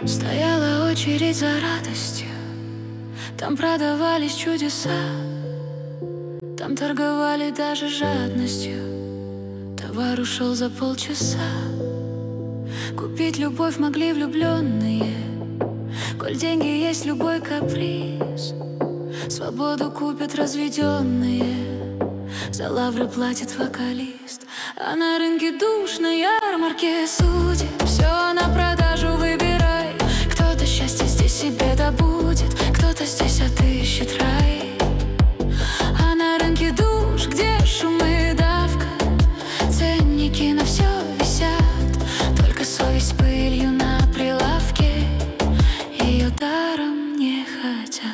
Стояла очередь за радостью, там продавались чудеса, там торговали даже жадностью. Товар ушел за полчаса. Купить любовь могли влюбленные, коль деньги есть любой каприз. Свободу купят разведенные, за лавры платит вокалист. А на рынке душ, на ярмарке судеб все на продажу выбирай. Кто-то счастье здесь себе добудет, кто-то здесь отыщет рай. А на рынке душ, где шум и давка, ценники на все висят, только совесть пылью на прилавке, ее даром не хотят.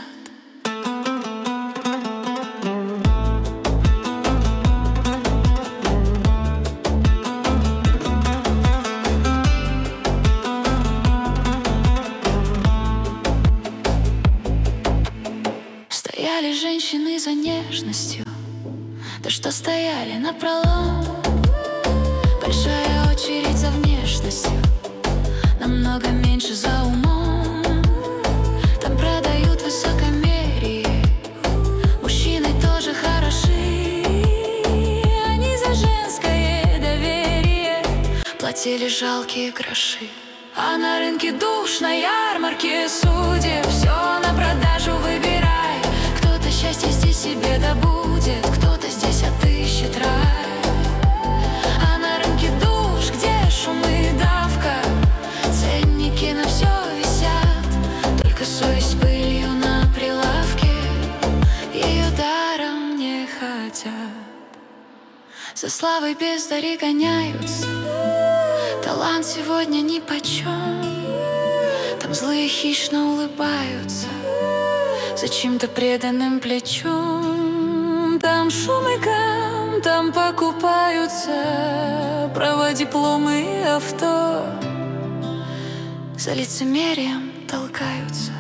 Стояли женщины за нежностью, да что стояли напролом. Большая очередь за внешностью, намного меньше за умом. Там продают высокомерие, мужчины тоже хороши. Они за женское доверие платили жалкие гроши. А на рынке душ, на ярмарке судеб все на продажу выбирай. Кто-то счастье здесь себе добудет, кто-то здесь отыщет рай. А на рынке душ, где шум и давка, ценники на все висят, только совесть пылью на прилавке, ее даром не хотят. За славой бездари гоняются, талант сегодня нипочем. Там злые хищно улыбаются за чьим-то преданным плечом. Там шум и гам, там покупаются права, дипломы и авто. За лицемерием толкаются,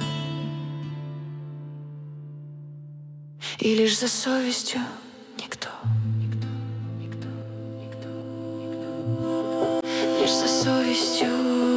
и лишь за совестью никто. Лишь за совестью